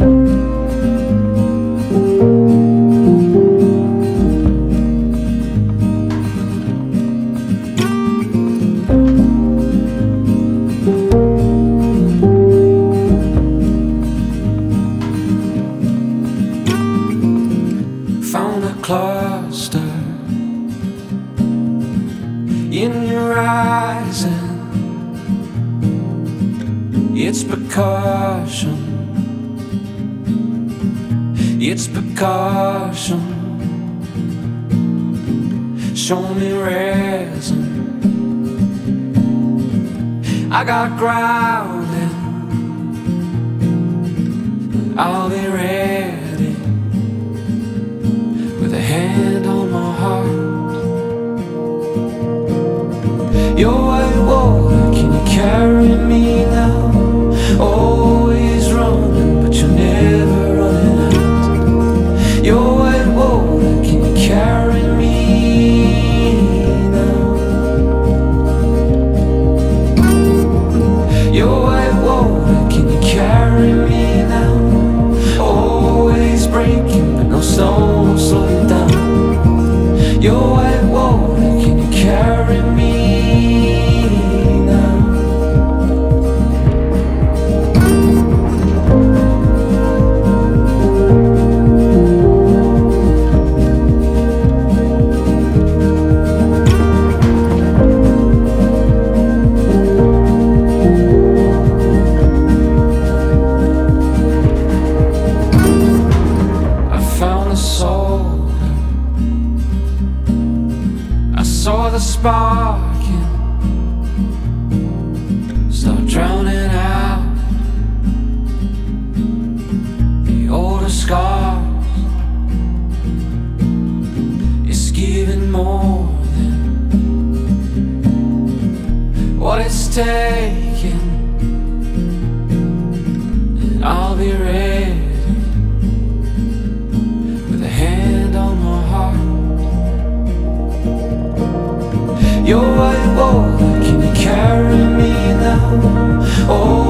Found a cluster in your eyes, and it's percussion, it's percussion. Show me resin. I got grounded, I'll be ready with a hand on my heart. Your white water, can you carry me now? Always running, but you're never running out. Your white water, can you carry me now? Your white water, can you carry me now? Always breaking, but no stone will slow you down. Your white water, can you carry me now? I found the soul, I saw the sparking start drowning out the older scars. It's giving more than what it's taking, and I'll be ready with a hand on my heart. Your white water, can you carry me now? Oh,